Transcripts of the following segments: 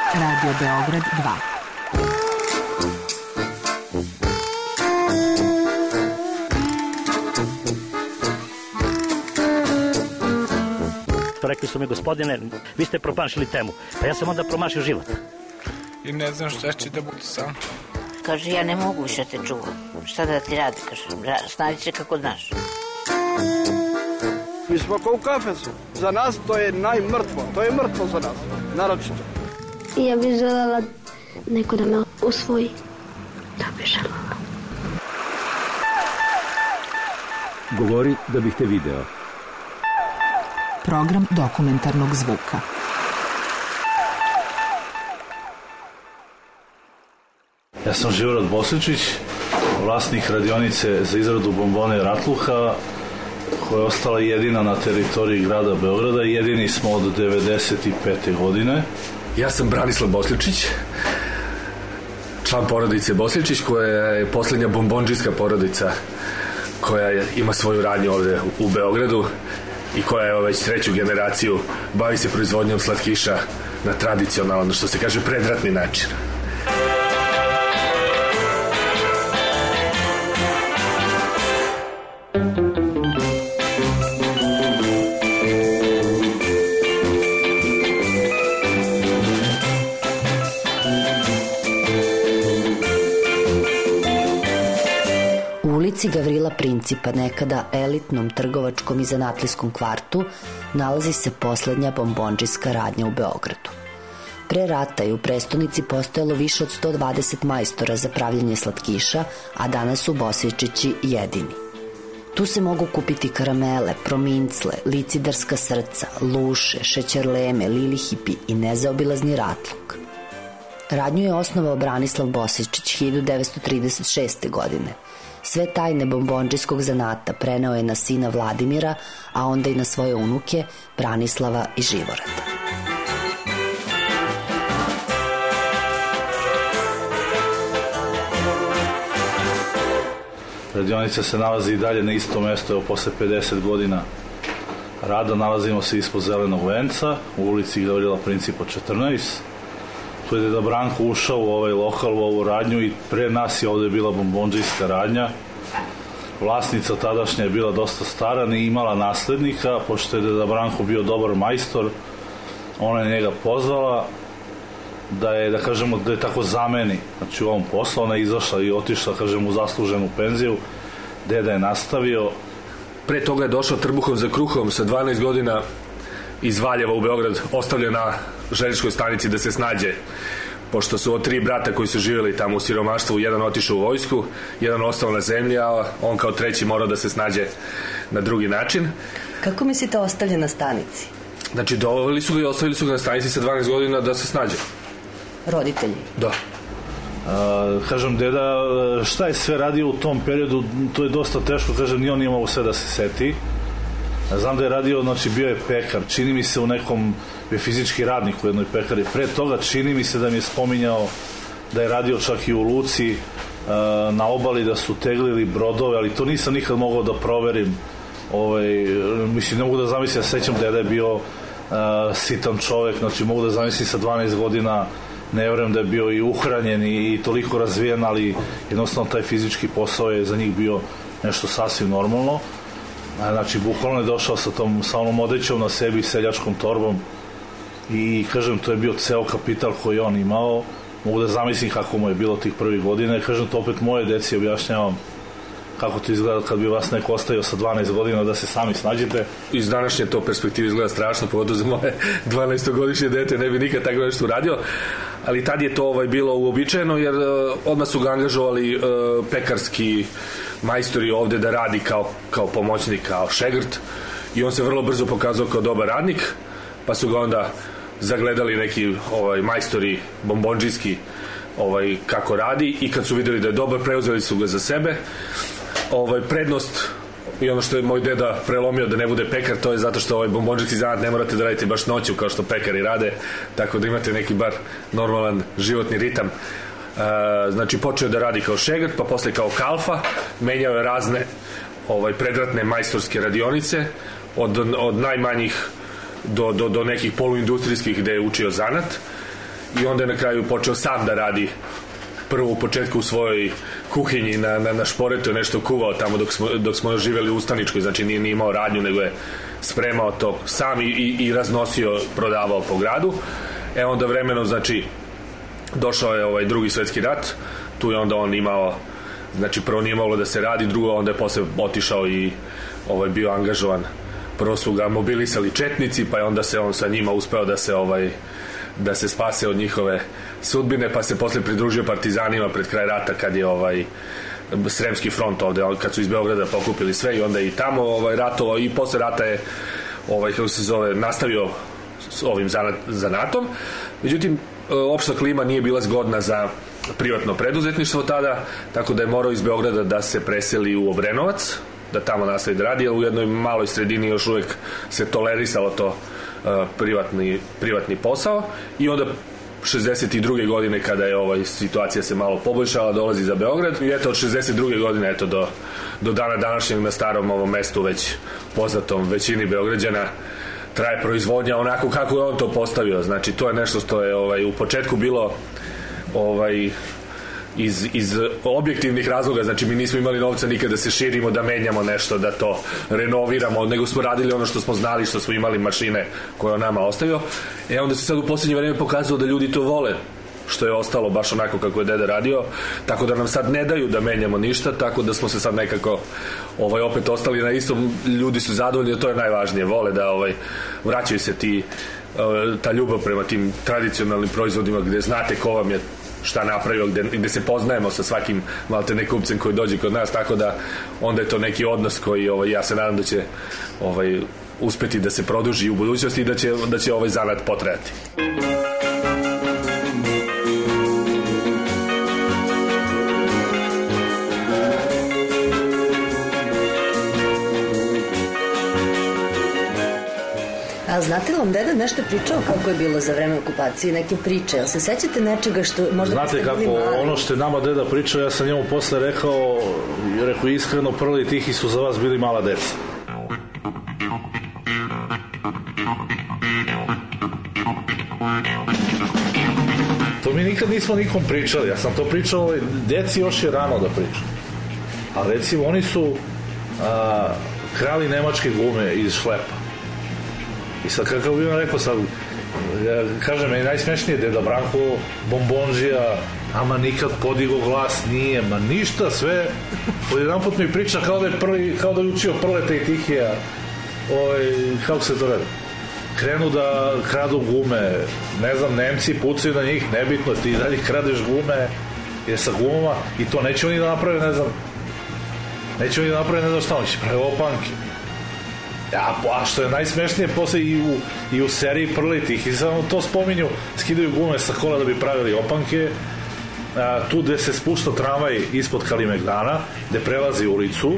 Radio Beograd 2. Rekli su mi, gospodine, vi ste promašili temu. Pa ja sam onda promašio život. I ne znam šta će da bude sam. Kaže, ja ne mogu više te čuvam. Šta da ti radi, kaže, snađi se kako znaš. Mi smo kao u kafesu. Za nas to je najmrtvo. To je mrtvo za nas, naročito. Ja bih želela neko da me usvoji. Da bih želela. Govori da bih te video. Program dokumentarnog zvuka. Ja sam Živorad Bosličić, vlasnik radionice za izradu bombone Ratluha, koja je ostala jedina na teritoriji grada Beograda. Jedini smo od 1995. godine. Ja sam Branislav Bosličić, član porodice Bosličić, koja je posljednja bombondžijska porodica koja ima svoju radnju ovde u Beogradu i koja je već treću generaciju bavi se proizvodnjom slatkiša na tradicionalan, što se kaže, predratni način. Gavrila Principa, nekada elitnom trgovačkom i zanatlijskom kvartu, nalazi se poslednja bombondžijska radnja u Beogradu. Pre rata je u prestonici postojalo više od 120 majstora za pravljenje slatkiša, a danas su Bosličići jedini. Tu se mogu kupiti karamele, promincle, licidarska srca, luše, šećerleme, lilihipi i nezaobilazni ratluk. Radnju je osnovao Branislav Bosličić 1936. godine. Sve tajne bombondžijskog zanata preneo je na sina Vladimira, a onda i na svoje unuke Branislava i Živorada. Radionica se nalazi i dalje na istom mestu, evo posle 50 godina rada. Nalazimo se ispod Zelenog venca, u ulici Gavrila Principa 14. Tu je Deda Branko ušao u ovaj lokal, u ovu radnju, i pre nas je ovde bila bombondžijska radnja. Vlasnica tadašnja je bila dosta stara, nije imala naslednika, pošto je Deda Branko bio dobar majstor. Ona je njega pozvala da je, da kažemo, da je tako zameni, znači u ovom poslu. Ona je izašla i otišla, kažem, u zasluženu penziju. Deda je nastavio. Pre toga je došao trbuhom za kruhom sa 12 godina iz Valjeva u Beograd, ostavlja na željezničkoj stanici da se snađe, pošto su od 3 brata koji su živjeli tamo u siromaštvu, jedan otišao u vojsku, jedan ostao na zemlji, a on kao treći morao da se snađe na drugi način. Kako mislite ostavlja na stanici? Znači, doveli su ga i ostavili su ga na stanici sa 12 godina da se snađe. Roditelji? Da. Kažem, deda, šta je sve radio u tom periodu, to je dosta teško, kažem, ni on nije mogo sve da se seti. Znam da je radio, znači bio je pekar, čini mi se u nekom, bio je fizički radnik u jednoj pekari. Pre toga čini mi se da mi je spominjao da je radio čak i u luci, na obali, da su teglili brodove, ali to nisam nikad mogao da proverim. Mislim, ne mogu da zamislim, ja sećam da je bio sitan čovek, znači mogu da zamislim sa 12 godina, ne vjerujem da je bio i uhranjen i toliko razvijen, ali jednostavno taj fizički posao je za njih bio nešto sasvim normalno. Znači, bukvalno je došao sa onom odećom na sebi, seljačkom torbom, i kažem, to je bio ceo kapital koji on imao. Mogu da zamislim kako mu je bilo tih prvih godina, i kažem, to opet moje deci objašnjavam kako to izgleda kad bi vas neko ostavio sa 12 godina da se sami snađete. Iz današnje to perspektive izgleda strašno, pogotovo za moje 12-godišnje dete, ne bi nikad tako nešto uradio, ali tad je to bilo uobičajeno, jer odmah su ga angažovali pekarski majstori ovde da radi kao pomoćnik, kao šegrt, i on se vrlo brzo pokazao kao dobar radnik, pa su ga onda zagledali neki majstori bombondžijski kako radi, i kad su videli da je dobar, preuzeli su ga za sebe. Prednost i ono što je moj deda prelomio da ne bude pekar, to je zato što bombondžijski zanat ne morate da radite baš noću kao što pekari rade, tako da imate neki bar normalan životni ritam. Znači, počeo da radi kao šegrt, pa posle kao kalfa, menjao je razne predratne majstorske radionice, od najmanjih do nekih poluindustrijskih gde je učio zanat, i onda je na kraju počeo sam da radi prvo u početku u svojoj kuhinji na šporetu, nešto kuvao tamo dok smo živjeli u Ustaničkoj, znači nije imao radnju, nego je spremao to sam i raznosio, prodavao po gradu. Onda vremenom, znači, došao je Drugi svjetski rat, tu je onda on imao, znači prvo nije moglo da se radi, drugo onda je posle otišao i bio angažovan. Prvo su ga mobilisali četnici, pa je onda se on sa njima uspeo da se spase od njihove sudbine, pa se posle pridružio partizanima pred kraj rata kad je Sremski front ovde, kad su iz Beograda pokupili sve i onda je i tamo ratovao i posle rata je kako se zove, nastavio s ovim zanatom. Međutim, opšta klima nije bila zgodna za privatno preduzetništvo tada, tako da je morao iz Beograda da se preseli u Obrenovac, da tamo nastavi da radi, ali u jednoj maloj sredini još uvek se tolerisalo to privatni posao i onda 62. godine kada je situacija se malo poboljšala, dolazi za Beograd i eto od 62. godine do dana današnjeg na starom ovom mestu već poznatom većini Beograđana traje proizvodnja onako kako je on to postavio. Znači to je nešto što je u početku bilo iz objektivnih razloga, znači mi nismo imali novca nikada da se širimo, da menjamo nešto, da to renoviramo, nego smo radili ono što smo znali, što smo imali mašine koje on nama ostavio. Onda se sad u posljednje vreme pokazalo da ljudi to vole, što je ostalo baš onako kako je deda radio, tako da nam sad ne daju da menjamo ništa, tako da smo se sad nekako opet ostali na istom, ljudi su zadovoljni, to je najvažnije, vole da vraćaju se ta ljubav prema tim tradicionalnim proizvodima gde znate ko vam je šta napravio, gde se poznajemo sa svakim maltene kupcem koji dođe kod nas, tako da onda je to neki odnos koji ja se nadam da će uspeti da se produži u budućnosti i da će ovaj zanat potrajati. A znate li vam deda nešto pričao kako je bilo za vreme okupacije, neke priče? Jel se sećate nečega što možda... Znate kako, ono što je nama deda pričao, ja sam njemu posle rekao iskreno, prvi tihi su za vas bili mala deca. To mi nikad nismo nikom pričali, ja sam to pričao, deci još je rano da pričam. A recimo, oni su krali nemačke gume iz šlepa. I sad kako bi vam rekao sad, ja kažem, meni najsmešnije deda Branko, bombonžija, ama nikad podigo glas nije, ma ništa, sve, jedan put mi priča kao da je učio Prleta i Tihija, kako se to radi, krenu da kradu gume, ne znam, Nemci pucaju na njih, nebitno, ti dalje kradeš gume, jer sa gumama, i to neće oni da naprave, ne znam šta, oni će prave opanke. A što je najsmešnije, posle i u seriji Prletih, i samo to spominju, skidaju gume sa kola da bi pravili opanke, tu gde se spušta tramvaj ispod Kalimegdana, gde prelazi ulicu,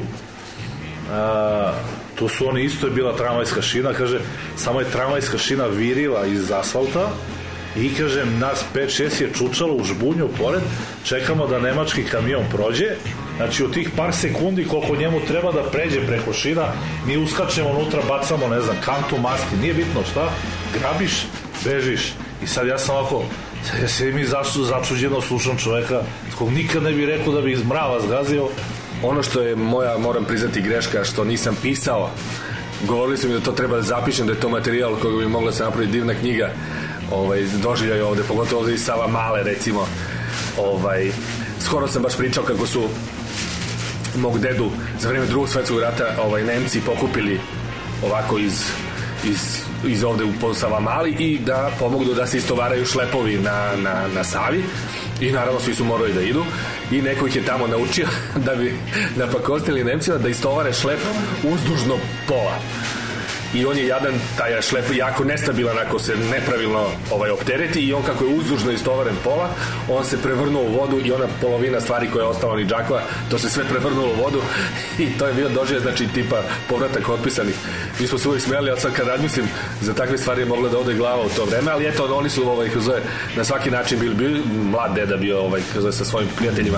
tu su oni, isto je bila tramvajska šina, kaže, samo je tramvajska šina virila iz asfalta i, kažem, nas 5-6 je čučalo u žbunju pored, čekamo da nemački kamion prođe, znači u tih par sekundi koliko njemu treba da pređe preko šina, mi uskačemo unutra, bacamo, ne znam, kantu masti, nije bitno šta, grabiš, bežiš. I sad ja sam ovako, ja se mi začuđeno slušam čoveka kog nikad ne bi rekao da bi iz mrava zgazio. Ono što je moja, moram priznati, greška, što nisam pisao, govorili su mi da to treba da zapišem, da je to materijal koga bi mogla se napraviti divna knjiga, doživljaju ovde, pogotovo ovde iz Savamale, recimo. Skoro sam baš pričao kako su mog dedu za vreme Drugog svjetskog rata Nemci pokupili ovako iz ovde u Savamali i da pomognu da se istovaraju šlepovi na Savi i naravno svi su morali da idu i neko ih je tamo naučio da bi napakostili Nemcima da istovare šlep uzdužno pola. I on je jadan, taj šlep jako nestabilan ako se nepravilno optereti i on kako je uzdužno istovaren pola, on se prevrnuo u vodu i ona polovina stvari koja je ostala ni džakova, to se sve prevrnulo u vodu i to je bio doživljaj, znači tipa povratak otpisanih. Mi smo se uvijek smijali, ali sad kad razmislim, za takve stvari je mogla da ode glava u to vreme, ali eto, oni su na svaki način bili mlad deda bio sa svojim prijateljima.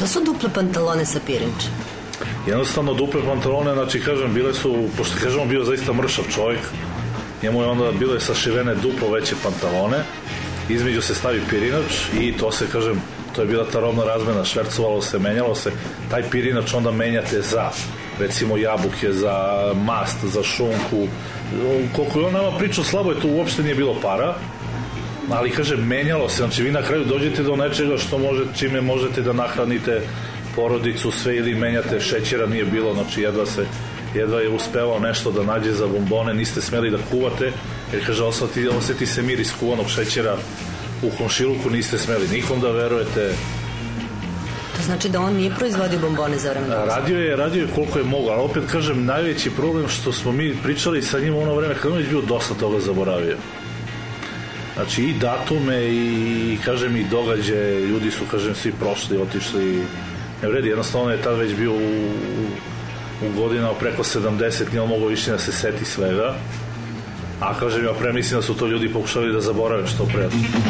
Što su duple pantalone sa pirinča? Jednostavno duple pantalone, znači kažem, bile su, pošto kažem, bio zaista mršav čovjek, njemu je onda bile sašivene duplo veće pantalone, između se stavi pirinač i to se, kažem, to je bila ta robna razmena, švercovalo se, menjalo se, taj pirinač onda menjate za, recimo, jabuke, za mast, za šunku, koliko je on nama pričao, slabo je to, uopšte nije bilo para, ali, kažem, menjalo se, znači vi na kraju dođete do nečega što čime možete da nahranite porodicu, sve, ili menjate, šećera nije bilo, znači jedva je uspevao nešto da nađe za bombone, niste smeli da kuvate, jer, kaže, osjeti se miris kuvanog šećera u komšiluku, niste smeli nikom da verujete. To znači da on nije proizvodio bombone za vreme? Radio je koliko je mogo, ali opet, kažem, najveći problem što smo mi pričali sa njim u ono vreme, kada on već bio dosta toga zaboravio. Znači, i datume, i, kažem, i događaje, ljudi su, kažem, svi prošli, otišli, ne vredi, jednostavno je tad već bio u godinama preko 70, nije on mogao više da se seti svega, a, kažem, ja premislim da su to ljudi pokušali da zaborave što pre.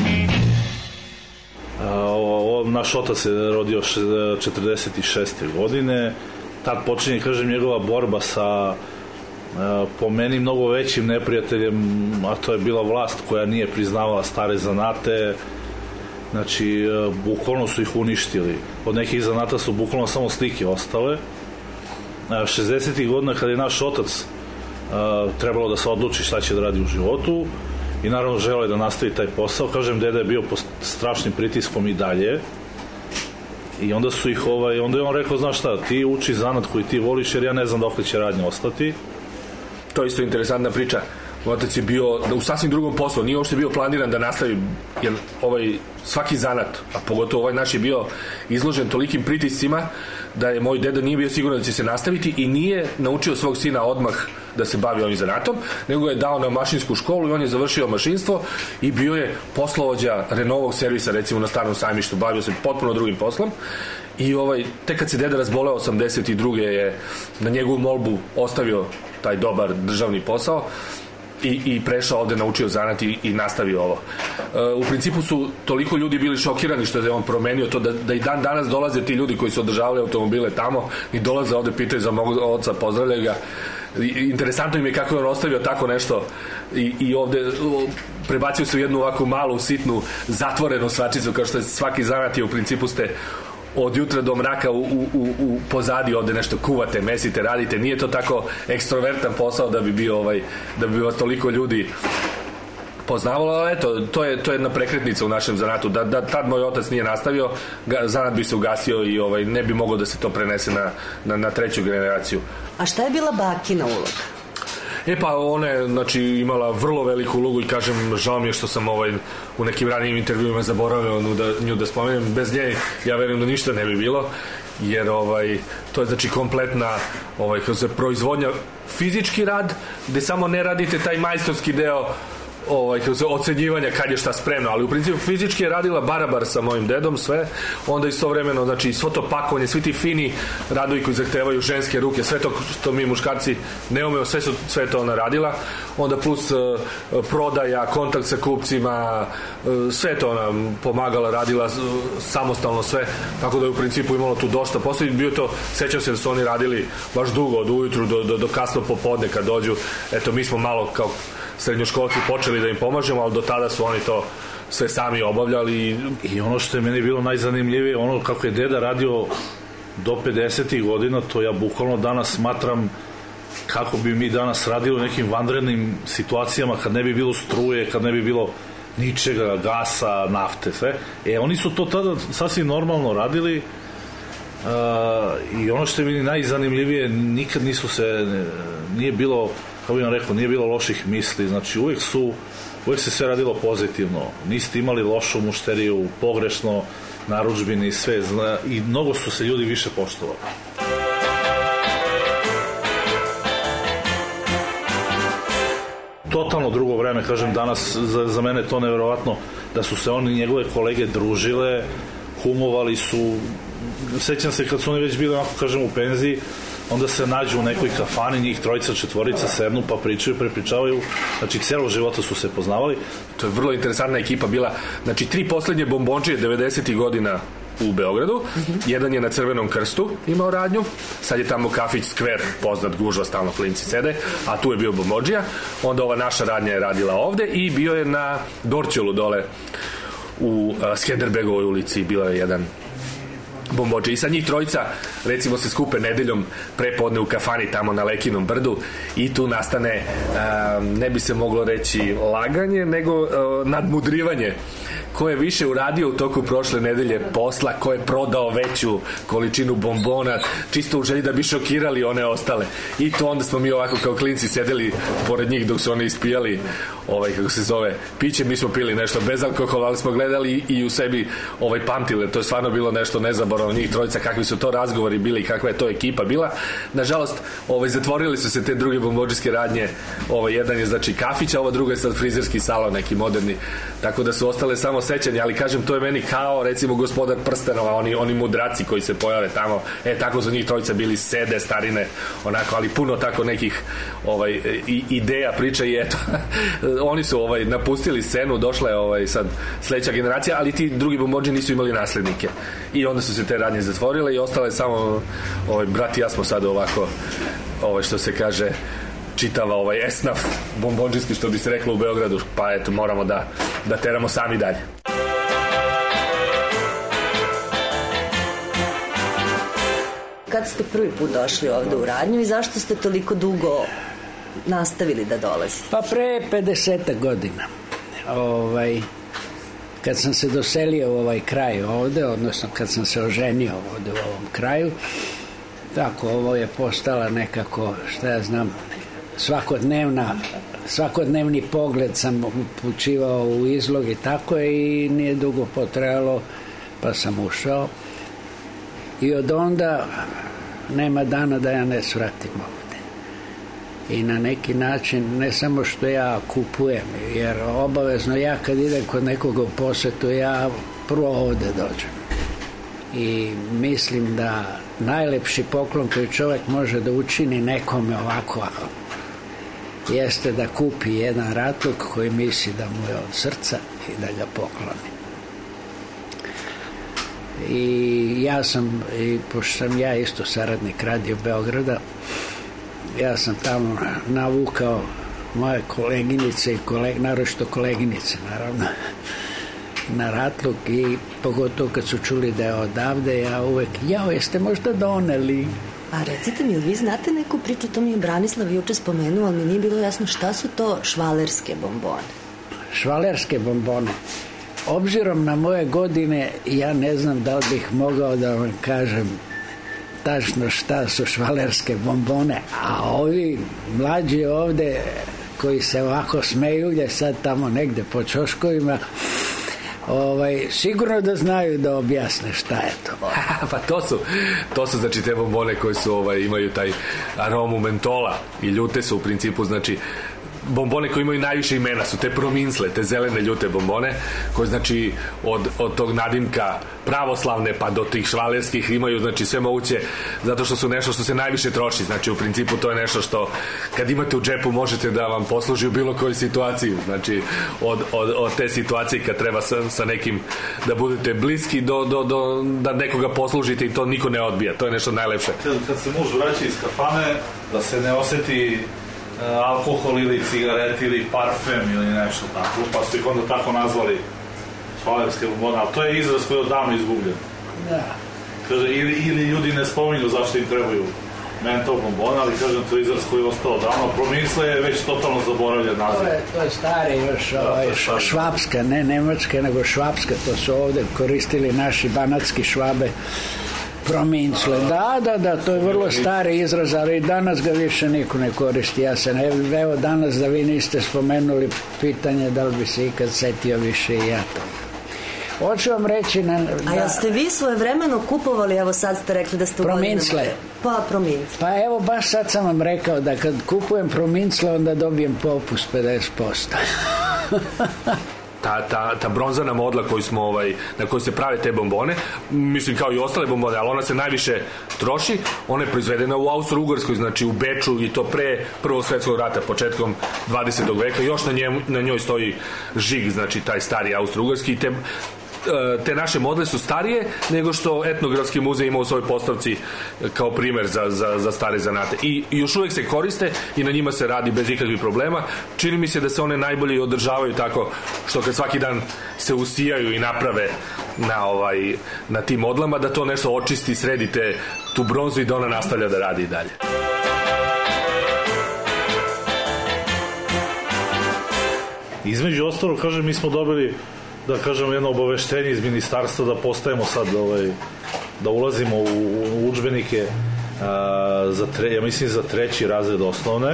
Naš otac se rodio 46. godine, tad počinje, kažem, njegova borba sa po meni mnogo većim neprijateljem, a to je bila vlast koja nije priznavala stare zanate. Znači, bukvalno su ih uništili. Od nekih zanata su bukvalno samo slike ostale. 60. godina, kada je naš otac trebalo da se odluči šta će da radi u životu i naravno želeo je da nastavi taj posao, kažem, deda je bio pod strašnim pritiskom i dalje, i onda su ih onda je on rekao, znaš šta, ti uči zanat koji ti voliš, jer ja ne znam dokle će radnje ostati. To je isto interesantna priča. Otac je bio u sasvim drugom poslu, nije uopšte bio planiran da nastavi, jer svaki zanat, a pogotovo ovaj naš, je bio izložen tolikim pritiscima da je moj deda nije bio siguran da će se nastaviti i nije naučio svog sina odmah da se bavi ovim zanatom, nego je dao na mašinsku školu i on je završio mašinstvo i bio je poslovođa Renaultovog servisa, recimo na Starom Sajmištu, bavio se potpuno drugim poslom. I tek kad se deda razboleo 82. je na njegovu molbu ostavio taj dobar državni posao i prešao ovde, naučio zanat i nastavio ovo. U principu su toliko ljudi bili šokirani što je on promenio to, da i dan danas dolaze ti ljudi koji su održavali automobile tamo i dolaze ovde, pitaju za mog oca, pozdravljaju ga. Interesantno im je kako je on ostavio tako nešto i ovde prebacio se u jednu ovakvu malu, sitnu, zatvorenu svačicu, kao što je svaki zanat je, u principu ste od jutra do mraka u pozadi ovde nešto kuvate, mesite, radite. Nije to tako ekstrovertan posao da bi bio da bi vas toliko ljudi poznavalo, ali eto, to je jedna prekretnica u našem zanatu. Da tad moj otac nije nastavio, zanat bi se ugasio i ne bi moglo da se to prenese na treću generaciju. A šta je bila bakina uloga? Pa ona je, znači, imala vrlo veliku ulogu i, kažem, žao mi je što sam u nekim ranijim intervjuima zaboravio nju da spomenem. Bez nje, ja verujem da ništa ne bi bilo, jer to je, znači, kompletna proizvodnja, fizički rad, gde samo ne radite taj majstorski deo ocenjivanja kad je šta spremno, ali u principu fizički je radila barabar sa mojim dedom sve, onda istovremeno, znači, svo to pakovanje, svi ti fini radovi koji zahtevaju ženske ruke, sve to što mi muškarci ne umeo, sve to ona radila, onda plus prodaja, kontakt sa kupcima, sve to ona pomagala, radila samostalno sve, tako da je u principu imalo tu dosta posla i bio to, sećam se da su oni radili baš dugo, od ujutru do kasno popodne kad dođu, eto, mi smo malo kao srednjoškolci počeli da im pomažemo, ali do tada su oni to sve sami obavljali. I ono što je meni bilo najzanimljivije, ono kako je deda radio do 50. godina, to ja bukvalno danas smatram kako bi mi danas radili u nekim vanrednim situacijama, kad ne bi bilo struje, kad ne bi bilo ničega, gasa, nafte, sve. Oni su to tada sasvim normalno radili i ono što je meni najzanimljivije, nikad nije bilo, kao bih vam rekao, nije bilo loših misli, znači uvijek se sve radilo pozitivno, niste imali lošu mušteriju, pogrešno narudžbini i sve, i mnogo su se ljudi više poštovali. Totalno drugo vreme, kažem, danas za mene je to neverovatno da su se oni i njegove kolege družile, kumovali su, sećam se kad su oni već bili, onako kažem, u penziji, onda se nađu u nekoj kafani, njih trojica, četvorica, sednu pa pričaju, prepričavaju, znači celo života su se poznavali. To je vrlo interesantna ekipa bila, znači 3 poslednje bombončije 90. godina u Beogradu. Jedan je na Crvenom krstu imao radnju, sad je tamo kafić Skver, poznat, gužva, stalno klinci sede, a tu je bio bombodžija. Onda ova naša radnja je radila ovde i bio je na Dorćolu dole u Skenderbegovoj ulici, bilo je jedan bombodže. I sad njih trojica, recimo, se skupe nedeljom prepodne u kafani tamo na Lekinom brdu i tu nastane, ne bi se moglo reći laganje, nego nadmudrivanje. Ko je više uradio u toku prošle nedelje posla, ko je prodao veću količinu bombona, čisto u želji da bi šokirali one ostale. I to onda smo mi ovako kao klinci sedeli pored njih dok su oni ispijali kako se zove, piće, mi smo pili nešto bez alkohola, ali smo gledali i u sebi pamtili. To je stvarno bilo nešto nezaboravno, njih trojica, kakvi su to razgovori bili, kakva je to ekipa bila. Nažalost, zatvorili su se te druge bombodžijske radnje. Jedan je znači kafić, a ovo drugo je sad frizerski salon, neki moderni. Tako da su ostale samo sećanja, ali kažem, to je meni kao recimo Gospodar prstenova, oni mudraci koji se pojave tamo, tako su njih trojica bili, sede starine, onako, ali puno tako nekih ideja, priča i eto, oni su napustili scenu, došla je sad sledeća generacija, ali ti drugi bombodži nisu imali naslednike i onda su se te radnje zatvorile i ostale samo brat i ja smo sad ovako, što se kaže, čitava esnaf bombodžijski, što bi se reklo u Beogradu, pa eto, moramo da teramo sami dalje. Kad ste prvi put došli ovde u radnju i zašto ste toliko dugo nastavili da dolazite? Pa pre 50 godina. Kad sam se doselio u ovaj kraj ovde, odnosno kad sam se oženio ovde u ovom kraju, tako, ovo je postala nekako, šta ja znam, svakodnevni pogled sam upućivao u izlog i tako je, i nije dugo potrajalo pa sam ušao i od onda nema dana da ja ne svratim ovde. I na neki način, ne samo što ja kupujem, jer obavezno ja kad idem kod nekoga u posetu, ja prvo ovde dođem. I mislim da najlepši poklon koji čovjek može da učini nekome ovako jeste da kupi jedan ratluk koji misli da mu je od srca i da ga pokloni. I ja sam, pošto sam ja isto saradnik Radio Beograda, ja sam tamo navukao moje koleginice i naročito koleginice, naravno, na ratluk, i pogotovo kad su čuli da je odavde, ja uvek, jeste možda doneli. A recite mi, vi znate neku priču, to mi je Branislav juče spomenuo, ali mi nije bilo jasno šta su to švalerske bombone. Švalerske bombone. Obzirom na moje godine, ja ne znam da li bih mogao da vam kažem tačno šta su švalerske bombone, a ovi mlađi ovde koji se ovako smeju, gdje sad tamo negde po čoškovima, sigurno da znaju da objasne šta je to. Pa to su znači te bombone koje su imaju taj aromu mentola i ljute su u principu, znači bombone koje imaju najviše imena su te prominsle, te zelene ljute bombone, koje znači od tog nadimka pravoslavne pa do tih švalerskih imaju znači sve moguće, zato što su nešto što se najviše troši, znači u principu to je nešto što kad imate u džepu možete da vam posluži u bilo kojoj situaciji, znači od te situacije kad treba sa nekim da budete bliski do da nekoga poslužite i to niko ne odbija, to je nešto najlepše. Kad se muž vraća iz kafane, da se ne oseti alkohol ili cigareti ili parfem ili nešto tako, pa su ih onda tako nazvali švalerske bombone, ali to je izraz koji je odavno izgubljen. Da. Kaže, ili ljudi ne spominju zašto im trebaju mentol bombone, ali kažem, to je izraz koji je ostao odavno. Prominsle je već totalno zaboravljen naziv. To je stari još švapska, ne nemačka, nego švapska, to su ovde koristili naši banatski švabe. Prominsle, da, to je vrlo stari izraz, ali danas ga više niko ne koristi. Ja se evo danas da vi niste spomenuli pitanje da li bi se ikad setio više i ja to. Hoću vam reći... A jeste vi svojevremeno kupovali, evo sad ste rekli da ste u godinama... Prominsle. Pa, prominsle. Pa evo, baš sad sam vam rekao da kad kupujem prominsle, onda dobijem popust 50%. Ta bronzana modla koju smo, na kojoj se prave te bombone, mislim kao i ostale bombone, ali ona se najviše troši, ona je proizvedena u Austro-Ugarskoj, znači u Beču, i to pre Prvog svetskog rata, početkom 20. veka, još na njoj stoji žig, znači taj stari Austro-Ugarski, te naše modele su starije nego što etnografski muzej ima u svojoj postavci kao primer za stare zanate. I još uvek se koriste i na njima se radi bez ikakvih problema. Čini mi se da se one najbolje održavaju tako što kad svaki dan se usijaju i naprave na tim modlama, da to nešto očisti, sredite tu bronzu i da ona nastavlja da radi i dalje. Između ostalog, kažem, mi smo dobili, da kažem, jedno obaveštenje iz ministarstva da postajemo sad, da ulazimo u udžbenike ja mislim za 3. razred osnovne,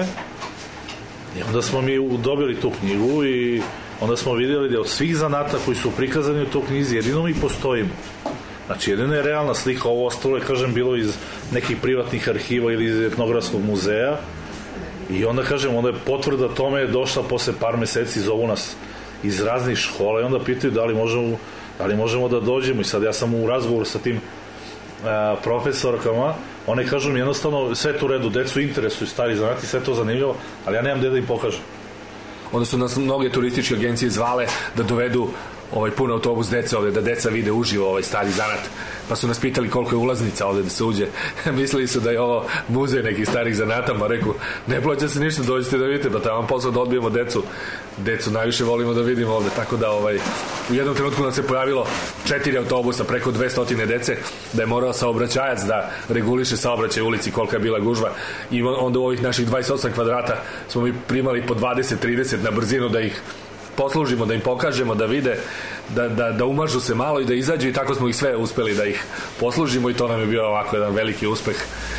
i onda smo mi dobili tu knjigu i onda smo vidjeli da od svih zanata koji su prikazani u toj knjizi jedino mi postojimo. Znači, jedino je realna slika, ovo ostalo je, kažem, bilo iz nekih privatnih arhiva ili iz etnografskog muzeja. I onda, kažem, onda je potvrda tome je došla posle par meseci, zovu nas iz raznih škola i onda pitaju da li možemo da dođemo. I sad ja sam u razgovoru sa tim profesorkama, one kažu mi jednostavno sve to u redu, decu interesuju stari zanati, sve to zanimljivo, ali ja nemam gde da im pokažem. Onda su nas mnoge turističke agencije zvale da dovedu pun autobus dece ovde, da deca vide uživo stari zanat. Pa su nas pitali koliko je ulaznica ovde da se uđe. Mislili su da je ovo muzej nekih starih zanata, pa reku, ne plaća se ništa, dođite da vidite, pa tamo posao da odbijemo decu. Decu najviše volimo da vidimo ovde, tako da u jednom trenutku nam se pojavilo 4 autobusa, preko 200 dece, da je morao saobraćajac da reguliše saobraćaj u ulici, kolika je bila gužva. I onda u ovih naših 28 kvadrata smo mi primali po 20-30 na brzinu da ih poslužimo, da im pokažemo, da vide, da umažu se malo i da izađu, i tako smo ih sve uspeli da ih poslužimo, i to nam je bio ovako jedan veliki uspeh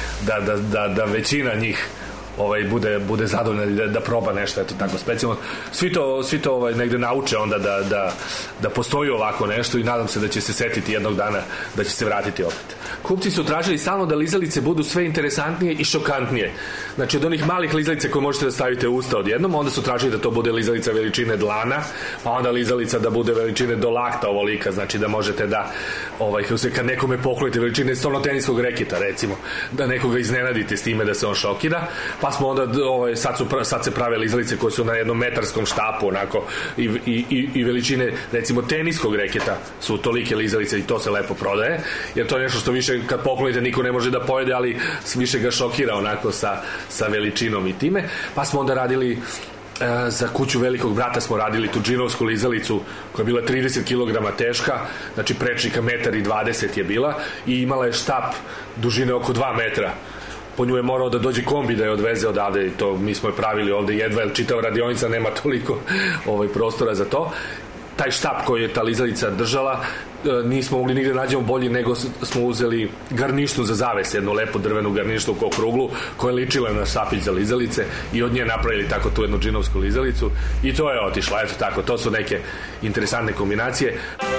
da većina njih bude zadovoljna da proba nešto, eto tako specijalno. Svi to negde nauče onda da postoji ovako nešto, i nadam se da će se setiti jednog dana da će se vratiti opet. Kupci su tražili stalno da lizalice budu sve interesantnije i šokantnije. Znači, od onih malih lizalice koje možete da stavite u usta odjednom, onda su tražili da to bude lizalica veličine dlana, pa onda lizalica da bude veličine do lakta ovolika, znači da možete da kad nekome poklonite veličine stolnoteniskog reketa, recimo, da nekoga iznenadite s time da se on šokira. Pa smo onda, sad se prave lizalice koje su na jednom metarskom štapu, onako, i veličine, recimo, teniskog reketa su tolike lizalice, i to se lepo prodaje, jer to je nešto što više kad poklonite niko ne može da pojede, ali više ga šokira onako sa veličinom i time. Pa smo onda radili za kuću velikog brata, smo radili tu džinovsku lizalicu koja je bila 30 kg teška, znači prečnika 1,20 m je bila, i imala je štap dužine oko 2 metra. Po nju je morao da dođe kombi da je odveze odavde, i to mi smo je pravili ovde jedva, jer čitava radionica nema toliko prostora za to. Taj štap koji je ta lizalica držala nismo mogli nigde nađemo bolji, nego smo uzeli garnišnu za zaves, jednu lepu drvenu garnišnu u okruglu koja je ličila na štapić za lizalice, i od nje napravili tako tu jednu džinovsku lizalicu, i to je otišla. Eto tako, to su neke interesantne kombinacije.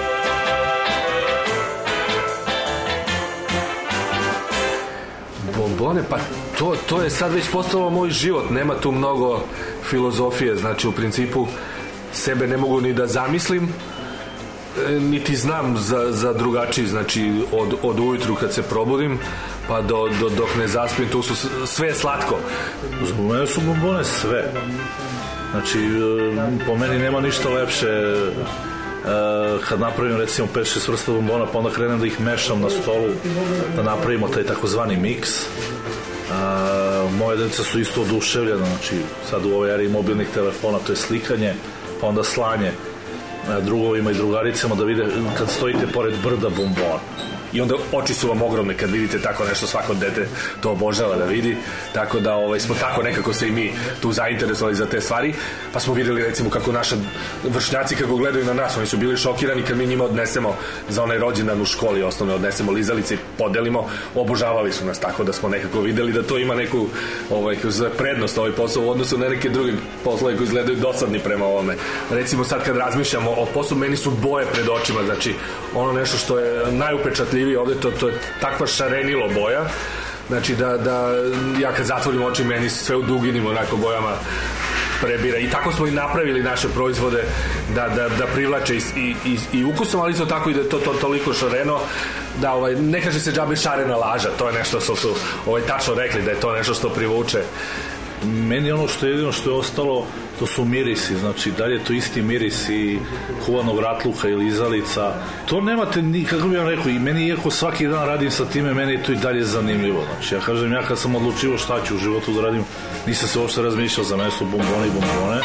Bombone, pa to je sad već postalo moj život, nema tu mnogo filozofije, znači u principu sebe ne mogu ni da zamislim, niti znam za drugačiji, znači od ujutru kad se probudim pa dok ne zaspim, tu su sve slatko. Zbog mene su bombone sve, znači po meni nema ništa lepše kad napravim recimo 5-6 vrsta bombona, pa onda krenem da ih mešam na stolu, da napravimo taj takozvani miks. Moje deca su isto oduševljena, znači sad u ovoj eri mobilnih telefona, to je slikanje, pa onda slanje drugovima i drugaricama da vide kad stojite pored brda bombona. I onda oči su vam ogromne kad vidite tako nešto, svako dete to obožava da vidi, tako da smo tako nekako se i mi tu zainteresovali za te stvari, pa smo videli recimo kako naši vršnjaci kako gledaju na nas, oni su bili šokirani kad mi njima odnesemo za onaj rođendan u školi osnovne, odnesemo lizalice i podelimo, obožavali su nas, tako da smo nekako videli da to ima neku prednost ovaj posao u odnosu na neke druge poslove koji izgledaju dosadni prema ovome. Recimo sad kad razmišljamo o poslu, meni su boje pred očima, znači ono nešto što je najupečatljivije ovde, to je takva šarenilo boja, znači da ja kad zatvorim oči meni sve u duginim onako bojama prebira, i tako smo i napravili naše proizvode da privlače i ukusom, ali isto tako i da je to toliko šareno da ne kaže se džabe šarena laža, to je nešto što su tačno rekli, da je to nešto što privuče Meni ono što je jedino što je ostalo, to su mirisi, znači dalje je to isti miris i kuvanog ratluka ili izalica. To nemate ni, kako bih vam rekao, i meni iako svaki dan radim sa time, meni je to i dalje zanimljivo. Znači ja kažem, ja kad sam odlučio šta ću u životu da radim, nisam se uopšte razmišljao, za mene su bombone i bombone.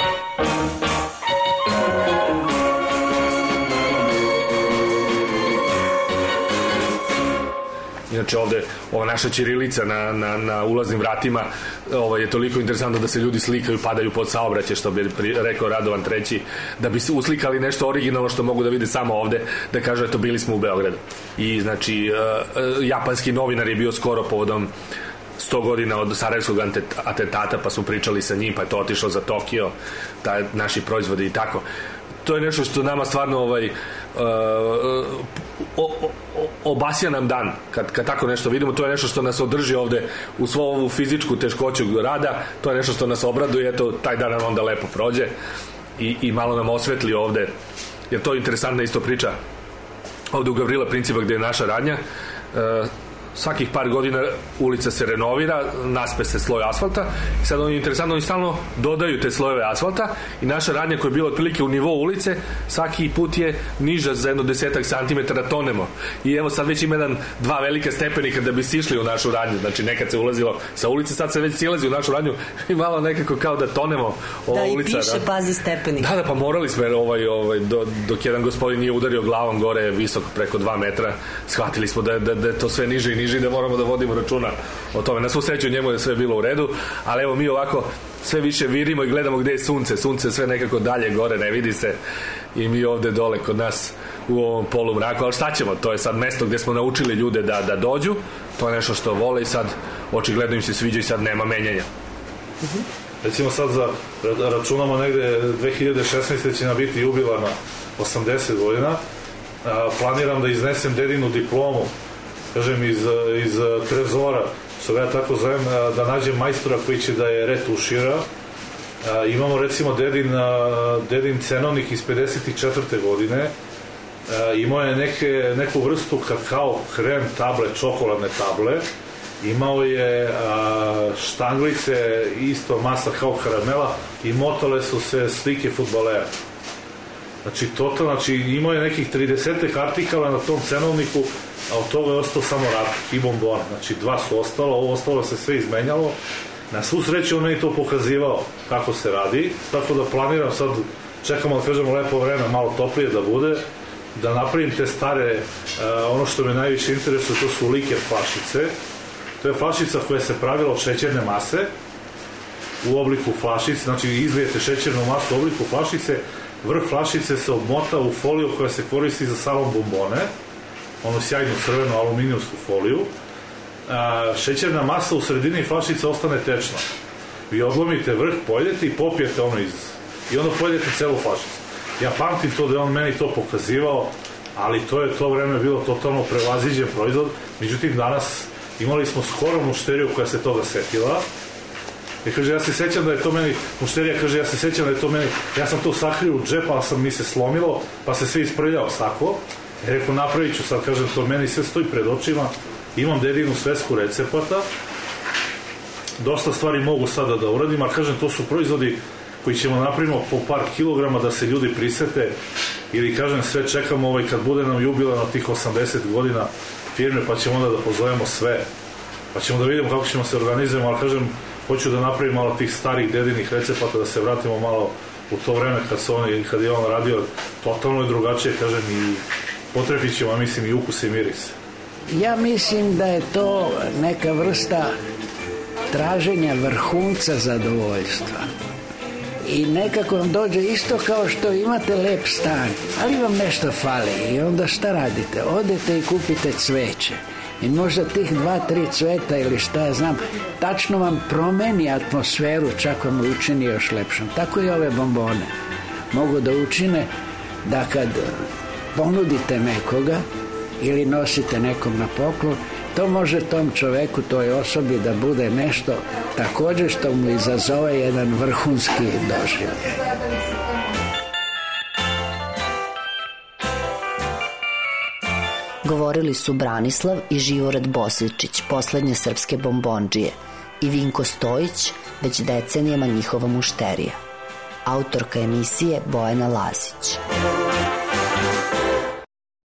Inače ovde, ova naša ćirilica na ulaznim vratima je toliko interesantno da se ljudi slikaju, padaju pod saobraćaj, što bi rekao Radovan III, da bi se uslikali nešto originalno što mogu da vide samo ovde, da kažu, eto, bili smo u Beogradu. I znači, japanski novinar je bio skoro povodom 100 godina od sarajevskog atentata, pa smo pričali sa njim, pa je to otišlo za Tokio, naši proizvodi i tako. To je nešto što nama stvarno obasja nam dan kad tako nešto vidimo. To je nešto što nas održi ovde u svu ovu fizičku teškoću rada, to je nešto što nas obraduje, eto, taj dan nam onda lepo prođe i malo nam osvetli ovde, jer to je interesantna isto priča ovde u Gavrila Principa gde je naša radnja. Svakih par godina ulica se renovira, naspe se sloj asfalta i sad je interesantno, oni stalno dodaju te slojeve asfalta i naša radnja koja je bila otprilike u nivou ulice svaki put je niža za jedno 10 santimetara, tonemo. I evo sad već ima dva velika stepenika da bi sišli u našu radnju, znači nekad se ulazilo sa ulice, sad se već silazi u našu radnju i malo nekako kao da tonemo ova ulica. Da, i piše pazi stepenik. Da, pa morali smo dok jedan gospodin nije udario glavom gore visoko preko 2 metra, shvatili smo da je to sve niže i niže i da moramo da vodimo računa o tome. Na svu sreću njemu je sve bilo u redu, ali evo mi ovako sve više virimo i gledamo gde je sunce. Sunce sve nekako dalje gore, ne vidi se i mi ovde dole kod nas u ovom polumraku, ali šta ćemo, to je sad mesto gde smo naučili ljude da dođu, to je nešto što vole i sad očigledno im se sviđa i sad nema menjanja. Recimo sad računamo negde 2016. će nam biti jubilarna 80 godina, planiram da iznesem dedinu diplomu, kažem, iz trezora, što ga ja tako zovem, da nađem majstora koji će da je retušira. Imamo recimo dedin cenovnik iz 54. godine, imao je neku vrstu kakao, krem table, čokoladne table, imao je štanglice, isto masa kao karamela i motale su se slike fudbalera. Znači, imao je nekih 30 artikala na tom cenovniku, a od toga je ostao samo ratlik i bombon. Znači, 2 su ostalo, ovo ostalo se sve izmenjalo. Na svu sreću on meni to pokazivao kako se radi, tako da planiram sad, čekamo da kažemo lepo vreme, malo toplije da bude, da napravim te stare, ono što me najviše interesuje, to su liker flašice. To je flašica koja se pravila od šećerne mase u obliku flašice, znači izlijete šećernu masu u obliku flašice, vrh flašice se obmota u foliju koja se koristi za salon bombone, onu sjajnu crvenu aluminijumsku foliju. Šećerna masa u sredini flašice ostane tečna. Vi odlomite vrh, pojedete i popijete ono i onda pojedete celu flašicu. Ja pamtim to da je on meni to pokazivao, ali to vreme bilo totalno prevaziđen proizvod. Međutim, danas imali smo skoro mušteriju koja se toga setila. I kaže, ja se sećam da je to meni, mušterija kaže, ja se sećam da je to meni, ja sam to sakrio u džep, ali mi se slomilo, pa se sve isprljao sako. I rekao, napravit ću sad, kažem, to meni sve stoji pred očima, imam dedinu svesku recepata, dosta stvari mogu sada da uradim, ali kažem, to su proizvodi koji ćemo napravimo po par kilograma da se ljudi prisete, ili kažem, sve čekamo kad bude nam jubilarno na tih 80 godina firme, pa ćemo onda da pozovemo sve, pa ćemo da vidimo kako ćemo se organizujemo, ali kažem, hoću da napravim malo tih starih dedinih recepata, da se vratimo malo u to vreme kad je on radio, totalno je drugačije, kažem, i potrefit ćemo, mislim, i ukus i miris. Ja mislim da je to neka vrsta traženja vrhunca zadovoljstva. I nekako vam dođe isto kao što imate lep stan, ali vam nešto fali i onda šta radite? Odete i kupite cveće. I možda tih 2-3 cveta ili šta ja znam, tačno vam promeni atmosferu, čak vam učini još lepšom. Tako i ove bombone. Mogu da učine da kad ponudite nekoga ili nosite nekom na poklon, to može tom čoveku, toj osobi da bude nešto također što mu izazove jedan vrhunski doživljaj. Govorili su Branislav i Živored Bosličić, poslednje srpske bombondžije. i Vinko Stojić, već decenijama njihova mušterija. Autorka emisije Bojana Lazić.